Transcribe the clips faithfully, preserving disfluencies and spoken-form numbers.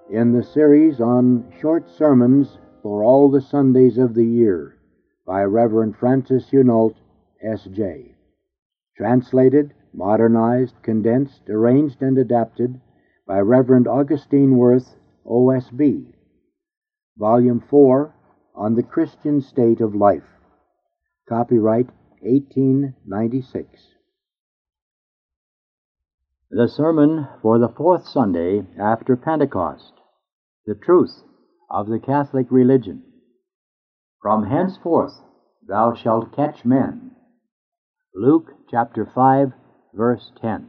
in the series on Short Sermons for All the Sundays of the Year by Reverend Francis Hunault, S J Translated, modernized, condensed, arranged, and adapted by Reverend Augustine Worth, O S B. Volume four, On the Christian State of Life. Copyright eighteen ninety-six. The Sermon for the Fourth Sunday after Pentecost. The Truth of the Catholic Religion. From henceforth thou shalt catch men. Luke chapter five, verse ten.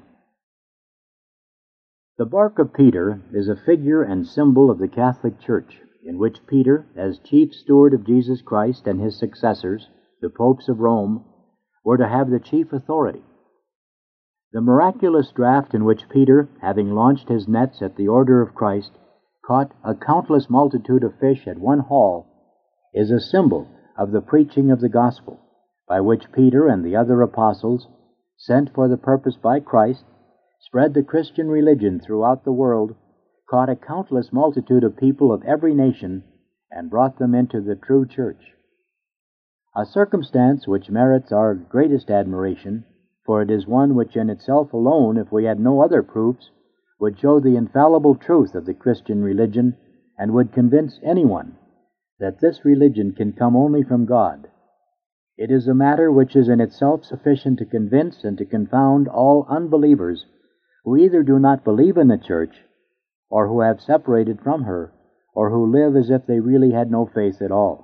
The bark of Peter is a figure and symbol of the Catholic Church, in which Peter, as chief steward of Jesus Christ, and his successors, the popes of Rome, were to have the chief authority. The miraculous draught in which Peter, having launched his nets at the order of Christ, caught a countless multitude of fish at one haul, is a symbol of the preaching of the gospel, by which Peter and the other apostles, sent for the purpose by Christ, spread the Christian religion throughout the world, caught a countless multitude of people of every nation, and brought them into the true church. A circumstance which merits our greatest admiration, for it is one which in itself alone, if we had no other proofs, would show the infallible truth of the Christian religion, and would convince anyone that this religion can come only from God. It is a matter which is in itself sufficient to convince and to confound all unbelievers who either do not believe in the Church, or who have separated from her, or who live as if they really had no faith at all.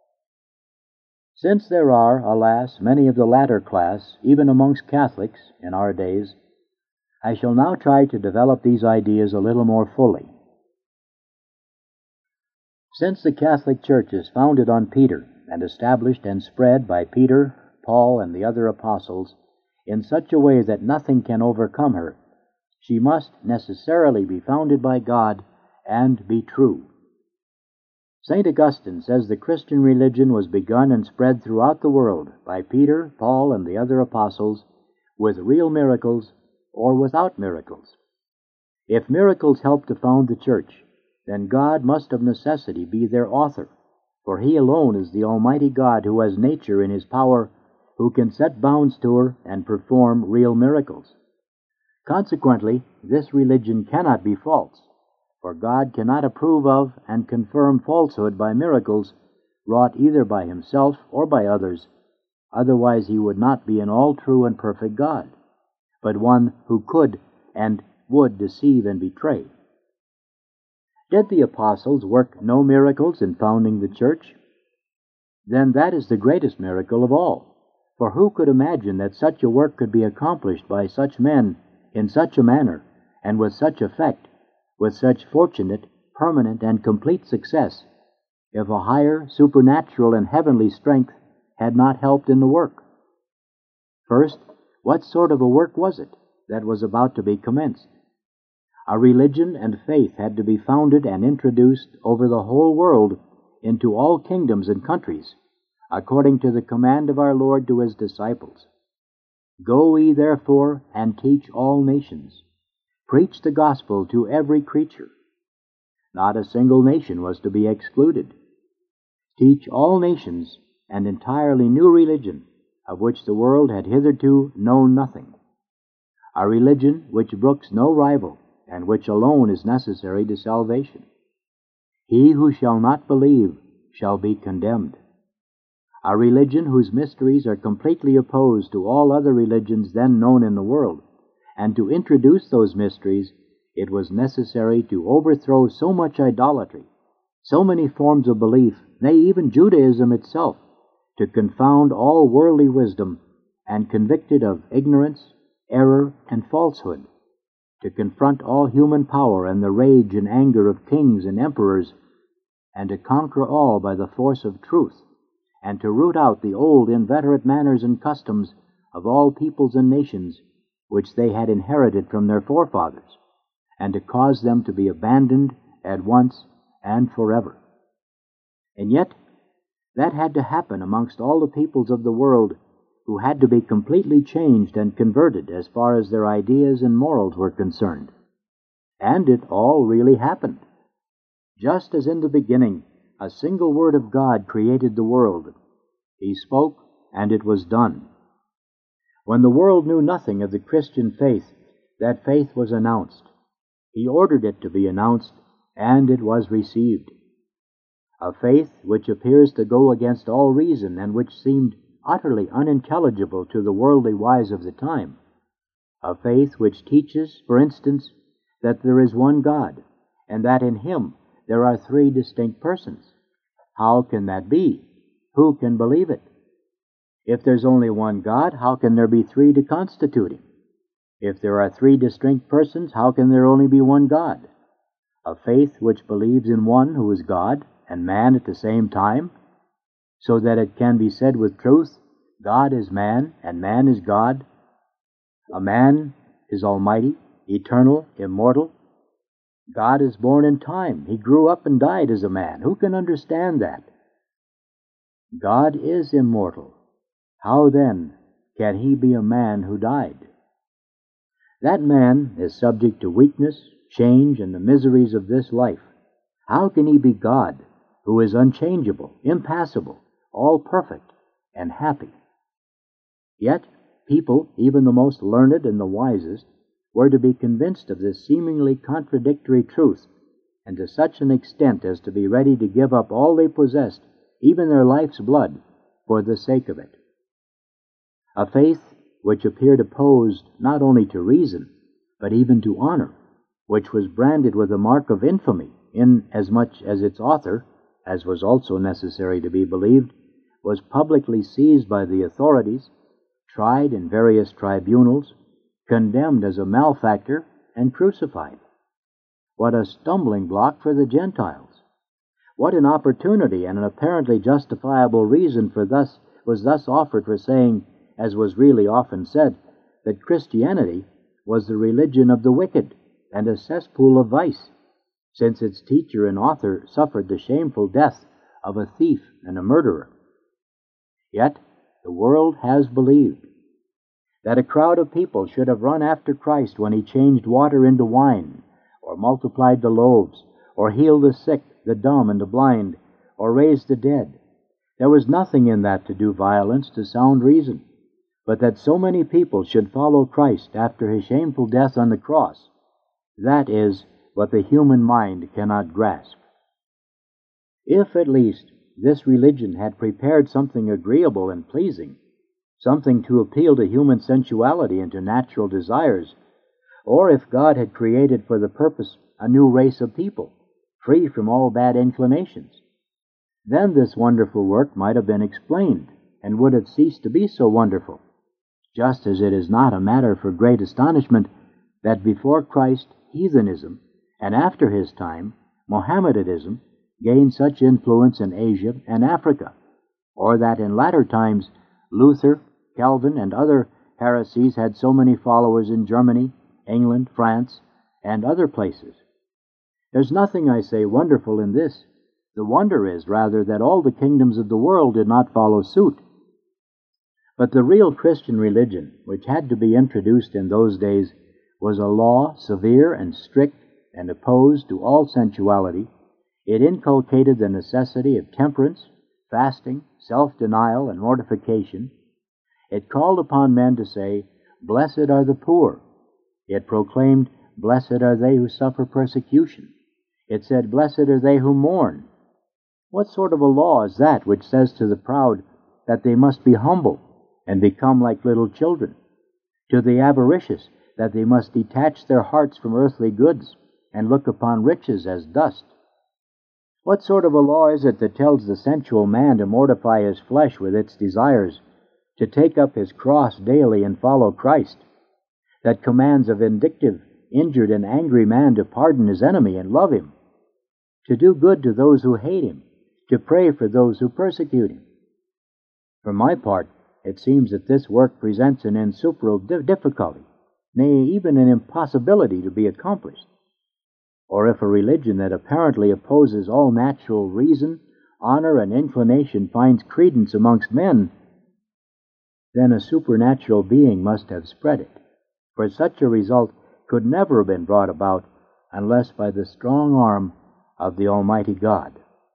Since there are, alas, many of the latter class, even amongst Catholics, in our days, I shall now try to develop these ideas a little more fully. Since the Catholic Church is founded on Peter, and established and spread by Peter, Paul, and the other apostles, in such a way that nothing can overcome her, she must necessarily be founded by God and be true. Saint Augustine says the Christian religion was begun and spread throughout the world by Peter, Paul, and the other apostles, with real miracles or without miracles. If miracles help to found the Church, then God must of necessity be their author, for He alone is the Almighty God who has nature in His power, who can set bounds to her and perform real miracles. Consequently, this religion cannot be false, for God cannot approve of and confirm falsehood by miracles wrought either by Himself or by others, otherwise He would not be an all true and perfect God, but one who could and would deceive and betray. Did the apostles work no miracles in founding the Church? Then that is the greatest miracle of all, for who could imagine that such a work could be accomplished by such men in such a manner, and with such effect, with such fortunate, permanent, and complete success, if a higher, supernatural, and heavenly strength had not helped in the work? First, what sort of a work was it that was about to be commenced? A religion and faith had to be founded and introduced over the whole world into all kingdoms and countries, according to the command of our Lord to His disciples. Go ye therefore and teach all nations. Preach the gospel to every creature. Not a single nation was to be excluded. Teach all nations an entirely new religion, of which the world had hitherto known nothing. A religion which brooks no rival, and which alone is necessary to salvation. He who shall not believe shall be condemned. A religion whose mysteries are completely opposed to all other religions then known in the world, and to introduce those mysteries, it was necessary to overthrow so much idolatry, so many forms of belief, nay, even Judaism itself, to confound all worldly wisdom, and convict it of ignorance, error, and falsehood, to confront all human power and the rage and anger of kings and emperors, and to conquer all by the force of truth, and to root out the old inveterate manners and customs of all peoples and nations which they had inherited from their forefathers, and to cause them to be abandoned at once and forever. And yet, that had to happen amongst all the peoples of the world, who had to be completely changed and converted as far as their ideas and morals were concerned. And it all really happened. Just as in the beginning a single word of God created the world, He spoke, and it was done. When the world knew nothing of the Christian faith, that faith was announced. He ordered it to be announced, and it was received. A faith which appears to go against all reason and which seemed utterly unintelligible to the worldly wise of the time. A faith which teaches, for instance, that there is one God, and that in Him there are three distinct persons. How can that be? Who can believe it? If there's only one God, how can there be three to constitute Him? If there are three distinct persons, how can there only be one God? A faith which believes in one who is God and man at the same time, so that it can be said with truth, God is man and man is God. A man is almighty, eternal, immortal. God is born in time. He grew up and died as a man. Who can understand that? God is immortal. How then can He be a man who died? That man is subject to weakness, change, and the miseries of this life. How can He be God, who is unchangeable, impassible, all perfect, and happy? Yet people, even the most learned and the wisest, were to be convinced of this seemingly contradictory truth, and to such an extent as to be ready to give up all they possessed, even their life's blood, for the sake of it. A faith which appeared opposed not only to reason, but even to honor, which was branded with a mark of infamy, inasmuch as its author, as was also necessary to be believed, was publicly seized by the authorities, tried in various tribunals, condemned as a malefactor, and crucified. What a stumbling block for the Gentiles! What an opportunity and an apparently justifiable reason for thus was thus offered for saying, as was really often said, that Christianity was the religion of the wicked and a cesspool of vice, since its teacher and author suffered the shameful death of a thief and a murderer. Yet the world has believed. That a crowd of people should have run after Christ when He changed water into wine, or multiplied the loaves, or healed the sick, the dumb, and the blind, or raised the dead. There was nothing in that to do violence to sound reason. But that so many people should follow Christ after His shameful death on the cross, that is what the human mind cannot grasp. If at least this religion had prepared something agreeable and pleasing, something to appeal to human sensuality and to natural desires, or if God had created for the purpose a new race of people, free from all bad inclinations, then this wonderful work might have been explained, and would have ceased to be so wonderful. Just as it is not a matter for great astonishment that before Christ, heathenism, and after His time, Mohammedanism, gained such influence in Asia and Africa, or that in latter times Luther, Calvin, and other heresies had so many followers in Germany, England, France, and other places. There's nothing, I say, wonderful in this. The wonder is, rather, that all the kingdoms of the world did not follow suit. But the real Christian religion, which had to be introduced in those days, was a law severe and strict and opposed to all sensuality. It inculcated the necessity of temperance, fasting, self-denial, and mortification. It called upon men to say, "Blessed are the poor." It proclaimed, "Blessed are they who suffer persecution." It said, "Blessed are they who mourn." What sort of a law is that which says to the proud that they must be humble and become like little children, to the avaricious that they must detach their hearts from earthly goods and look upon riches as dust? What sort of a law is it that tells the sensual man to mortify his flesh with its desires, to take up his cross daily and follow Christ, that commands a vindictive, injured, and angry man to pardon his enemy and love him, to do good to those who hate him, to pray for those who persecute him? For my part, it seems that this work presents an insuperable difficulty, nay, even an impossibility to be accomplished. Or if a religion that apparently opposes all natural reason, honor, and inclination finds credence amongst men, then a supernatural being must have spread it, for such a result could never have been brought about unless by the strong arm of the Almighty God.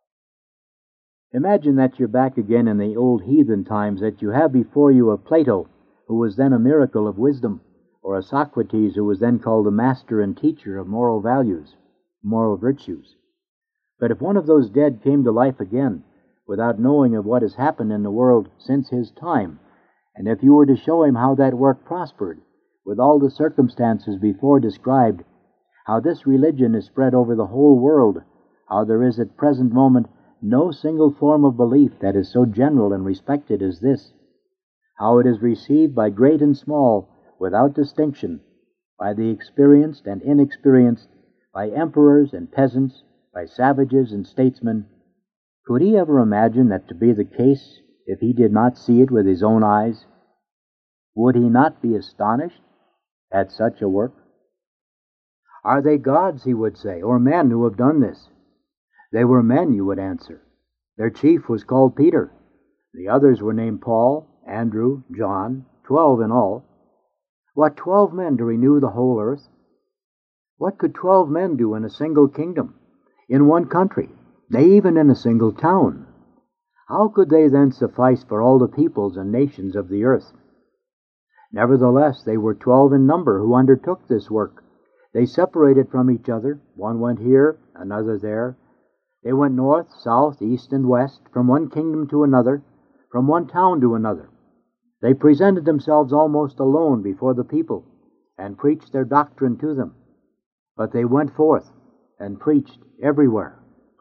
Imagine that you're back again in the old heathen times, that you have before you a Plato, who was then a miracle of wisdom, or a Socrates, who was then called the master and teacher of moral values, moral virtues. But if one of those dead came to life again, without knowing of what has happened in the world since his time, and if you were to show him how that work prospered, with all the circumstances before described, how this religion is spread over the whole world, how there is at present moment no single form of belief that is so general and respected as this, how it is received by great and small without distinction, by the experienced and inexperienced, by emperors and peasants, by savages and statesmen, could he ever imagine that to be the case if he did not see it with his own eyes? Would he not be astonished at such a work? Are they gods, he would say, or men who have done this? They were men, you would answer. Their chief was called Peter. The others were named Paul, Andrew, John, twelve in all. What, twelve men to renew the whole earth? What could twelve men do in a single kingdom, in one country, nay, even in a single town? How could they then suffice for all the peoples and nations of the earth? Nevertheless, they were twelve in number who undertook this work. They separated from each other. One went here, another there. They went north, south, east, and west, from one kingdom to another, from one town to another. They presented themselves almost alone before the people, and preached their doctrine to them. But they went forth and preached everywhere.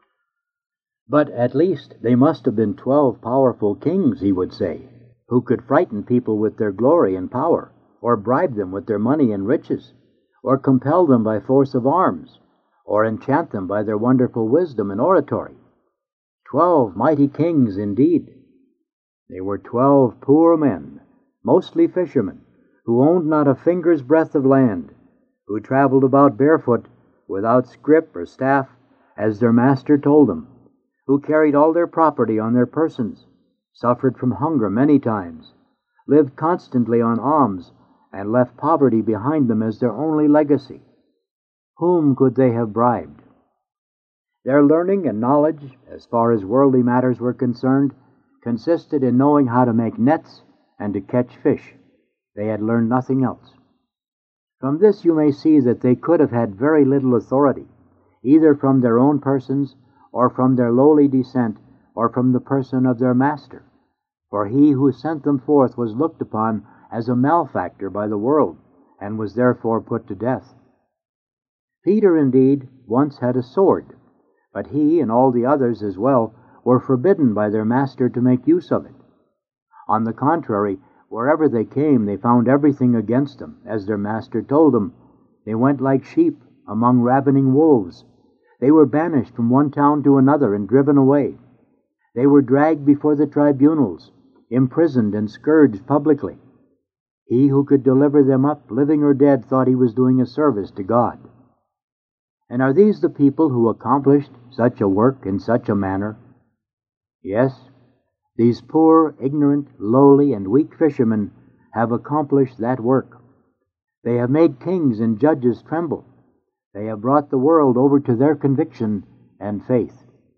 But at least they must have been twelve powerful kings, he would say, who could frighten people with their glory and power, or bribe them with their money and riches, or compel them by force of arms, or enchant them by their wonderful wisdom and oratory. Twelve mighty kings indeed. They were twelve poor men, mostly fishermen, who owned not a finger's breadth of land, who traveled about barefoot, without scrip or staff, as their master told them, who carried all their property on their persons, suffered from hunger many times, lived constantly on alms, and left poverty behind them as their only legacy. Whom could they have bribed? Their learning and knowledge, as far as worldly matters were concerned, consisted in knowing how to make nets and to catch fish. They had learned nothing else. From this you may see that they could have had very little authority, either from their own persons, or from their lowly descent, or from the person of their master. For he who sent them forth was looked upon as a malefactor by the world, and was therefore put to death. Peter, indeed, once had a sword, but he, and all the others as well, were forbidden by their master to make use of it. On the contrary, wherever they came, they found everything against them, as their master told them. They went like sheep among ravening wolves. They were banished from one town to another and driven away. They were dragged before the tribunals, imprisoned and scourged publicly. He who could deliver them up, living or dead, thought he was doing a service to God. And are these the people who accomplished such a work in such a manner? Yes, these poor, ignorant, lowly, and weak fishermen have accomplished that work. They have made kings and judges tremble. They have brought the world over to their conviction and faith.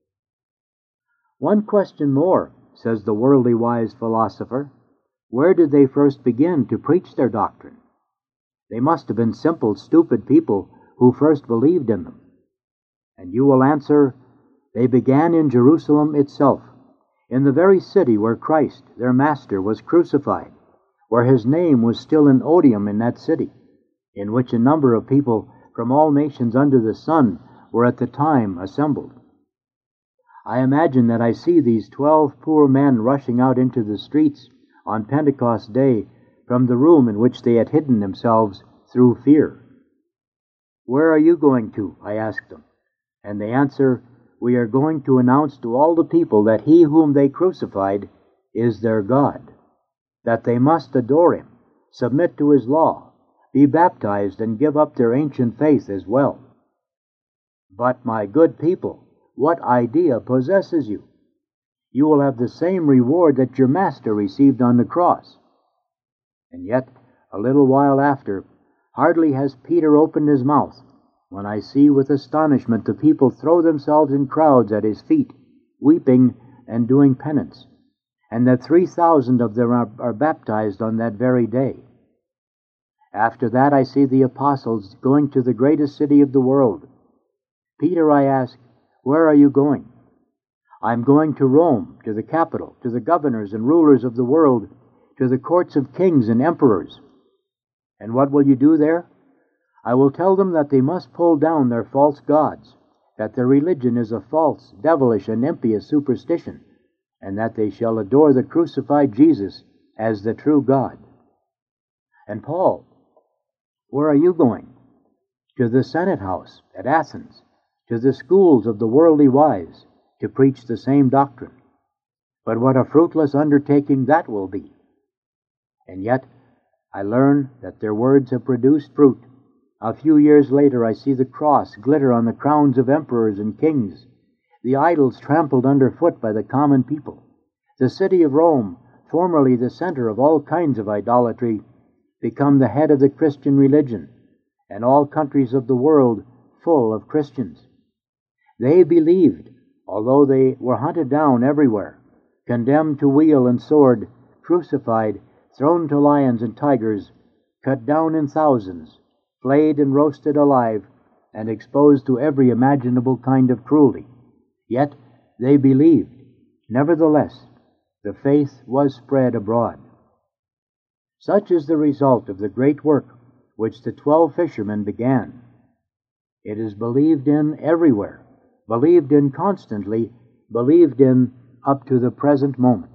One question more, says the worldly wise philosopher. Where did they first begin to preach their doctrine? They must have been simple, stupid people who first believed in them. And you will answer, they began in Jerusalem itself, in the very city where Christ, their master, was crucified, where his name was still an odium in that city, in which a number of people from all nations under the sun were at the time assembled. I imagine that I see these twelve poor men rushing out into the streets on Pentecost Day from the room in which they had hidden themselves through fear. Where are you going to? I asked them. And they answer, we are going to announce to all the people that he whom they crucified is their God, that they must adore him, submit to his law, be baptized, and give up their ancient faith as well. But, my good people, what idea possesses you? You will have the same reward that your master received on the cross. And yet, a little while after, hardly has Peter opened his mouth, when I see with astonishment the people throw themselves in crowds at his feet, weeping and doing penance, and that three thousand of them are, are baptized on that very day. After that I see the apostles going to the greatest city of the world. Peter, I ask, where are you going? I am going to Rome, to the capital, to the governors and rulers of the world, to the courts of kings and emperors. And what will you do there? I will tell them that they must pull down their false gods, that their religion is a false, devilish, and impious superstition, and that they shall adore the crucified Jesus as the true God. And Paul, where are you going? To the Senate house at Athens, to the schools of the worldly wise, to preach the same doctrine. But what a fruitless undertaking that will be! And yet I learn that their words have produced fruit. A few years later I see the cross glitter on the crowns of emperors and kings, the idols trampled underfoot by the common people, the city of Rome, formerly the center of all kinds of idolatry, become the head of the Christian religion, and all countries of the world full of Christians. They believed, although they were hunted down everywhere, condemned to wheel and sword, crucified, thrown to lions and tigers, cut down in thousands, flayed and roasted alive, and exposed to every imaginable kind of cruelty. Yet they believed. Nevertheless, the faith was spread abroad. Such is the result of the great work which the twelve fishermen began. It is believed in everywhere, believed in constantly, believed in up to the present moment.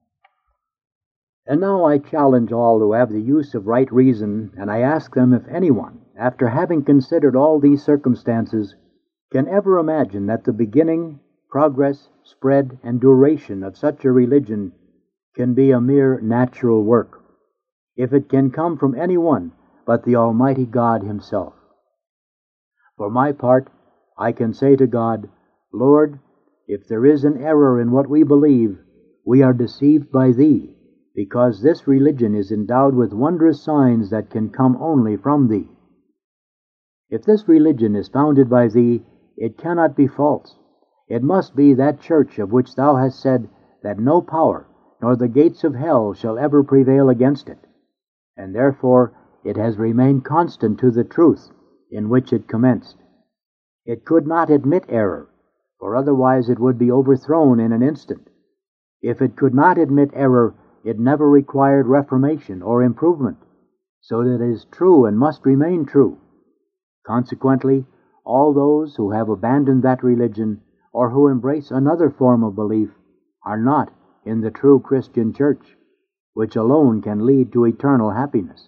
And now I challenge all who have the use of right reason, and I ask them if anyone, after having considered all these circumstances, can ever imagine that the beginning, progress, spread, and duration of such a religion can be a mere natural work, if it can come from any one but the Almighty God Himself. For my part, I can say to God, Lord, if there is an error in what we believe, we are deceived by Thee, because this religion is endowed with wondrous signs that can come only from Thee. If this religion is founded by Thee, it cannot be false. It must be that church of which Thou hast said that no power, nor the gates of hell shall ever prevail against it. And therefore it has remained constant to the truth in which it commenced. It could not admit error, for otherwise it would be overthrown in an instant. If it could not admit error, it never required reformation or improvement, so that it is true and must remain true. Consequently, all those who have abandoned that religion or who embrace another form of belief are not in the true Christian church, which alone can lead to eternal happiness.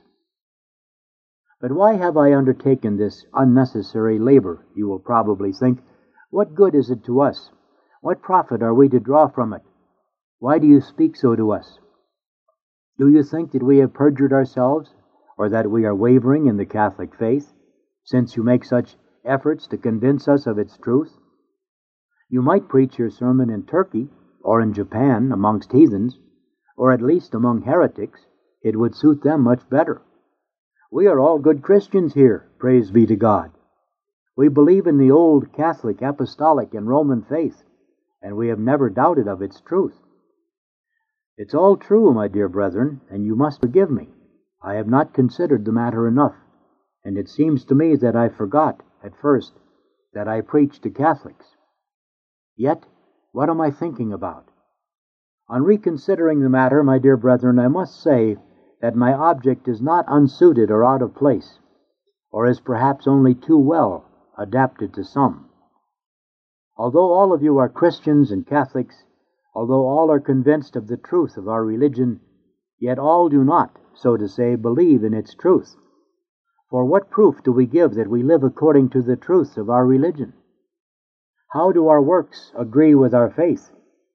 But why have I undertaken this unnecessary labor, you will probably think? What good is it to us? What profit are we to draw from it? Why do you speak so to us? Do you think that we have perjured ourselves, or that we are wavering in the Catholic faith, since you make such efforts to convince us of its truth? You might preach your sermon in Turkey, or in Japan, amongst heathens, or at least among heretics. It would suit them much better. We are all good Christians here, praise be to God. We believe in the old Catholic, Apostolic, and Roman faith, and we have never doubted of its truth. It's all true, my dear brethren, and you must forgive me. I have not considered the matter enough, and it seems to me that I forgot, at first, that I preach to Catholics. Yet, what am I thinking about? On reconsidering the matter, my dear brethren, I must say that my object is not unsuited or out of place, or is perhaps only too well adapted to some. Although all of you are Christians and Catholics, although all are convinced of the truth of our religion, yet all do not, so to say, believe in its truth. For what proof do we give that we live according to the truth of our religion? How do our works agree with our faith?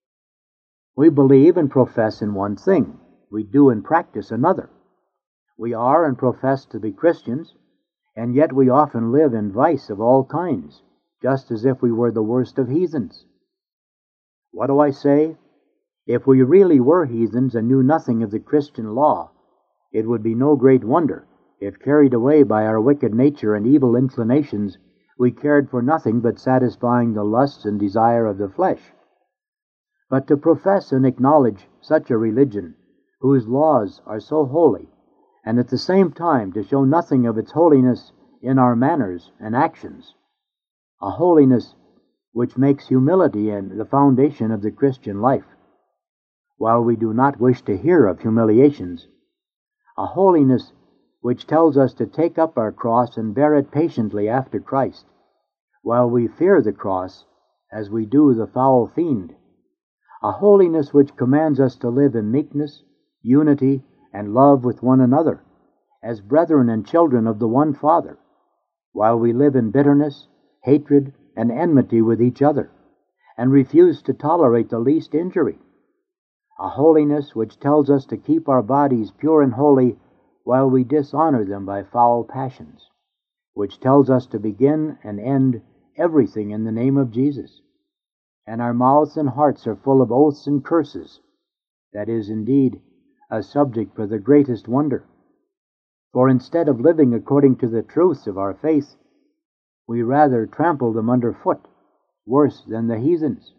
We believe and profess in one thing. We do and practice another. We are and profess to be Christians, and yet we often live in vice of all kinds, just as if we were the worst of heathens. What do I say? If we really were heathens and knew nothing of the Christian law, it would be no great wonder if, carried away by our wicked nature and evil inclinations, we cared for nothing but satisfying the lusts and desire of the flesh. But to profess and acknowledge such a religion, whose laws are so holy, and at the same time to show nothing of its holiness in our manners and actions, a holiness which makes humility and the foundation of the Christian life, while we do not wish to hear of humiliations, a holiness which tells us to take up our cross and bear it patiently after Christ, while we fear the cross as we do the foul fiend, a holiness which commands us to live in meekness, unity, and love with one another, as brethren and children of the one Father, while we live in bitterness, hatred, and enmity with each other, and refuse to tolerate the least injury, a holiness which tells us to keep our bodies pure and holy while we dishonor them by foul passions, which tells us to begin and end everything in the name of Jesus, and our mouths and hearts are full of oaths and curses. That is indeed a subject for the greatest wonder. For instead of living according to the truths of our faith, we rather trample them under foot, worse than the heathens.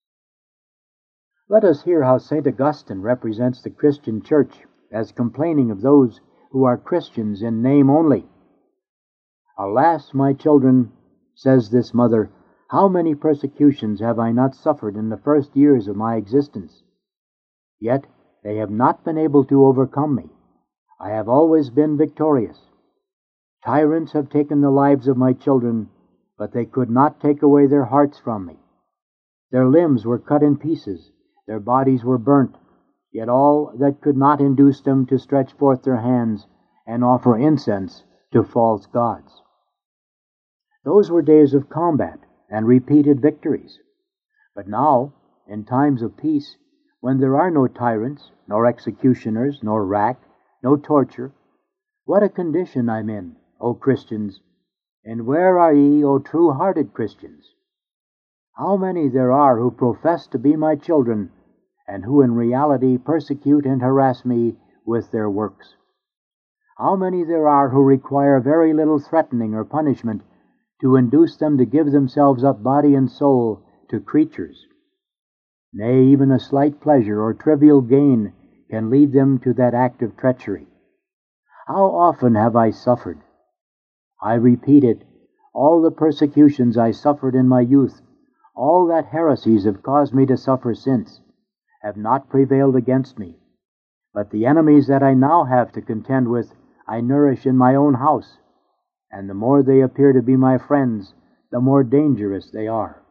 Let us hear how Saint Augustine represents the Christian church as complaining of those who are Christians in name only. "Alas, my children," says this mother, "how many persecutions have I not suffered in the first years of my existence? Yet they have not been able to overcome me. I have always been victorious. Tyrants have taken the lives of my children, but they could not take away their hearts from me. Their limbs were cut in pieces, their bodies were burnt, yet all that could not induce them to stretch forth their hands and offer incense to false gods." Those were days of combat and repeated victories. But now, in times of peace, when there are no tyrants, nor executioners, nor rack, no torture, what a condition I'm in, O Christians, and where are ye, O true-hearted Christians? How many there are who profess to be my children, and who in reality persecute and harass me with their works. How many there are who require very little threatening or punishment to induce them to give themselves up body and soul to creatures. Nay, even a slight pleasure or trivial gain can lead them to that act of treachery. How often have I suffered? I repeat it, all the persecutions I suffered in my youth, all that heresies have caused me to suffer since, have not prevailed against me. But the enemies that I now have to contend with I nourish in my own house, and the more they appear to be my friends, the more dangerous they are.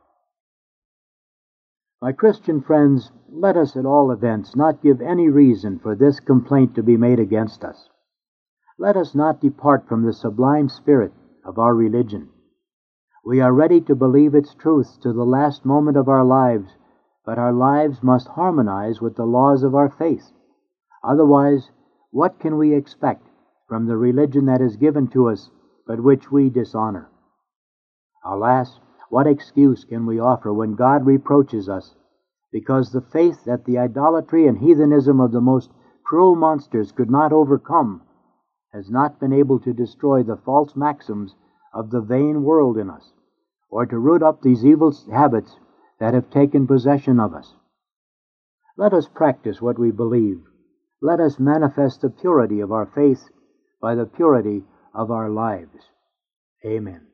My Christian friends, let us at all events not give any reason for this complaint to be made against us. Let us not depart from the sublime spirit of our religion. We are ready to believe its truths to the last moment of our lives, but our lives must harmonize with the laws of our faith. Otherwise, what can we expect from the religion that is given to us, but which we dishonor? Alas, what excuse can we offer when God reproaches us, because the faith that the idolatry and heathenism of the most cruel monsters could not overcome has not been able to destroy the false maxims of the vain world in us, or to root up these evil habits that have taken possession of us. Let us practice what we believe. Let us manifest the purity of our faith by the purity of our lives. Amen.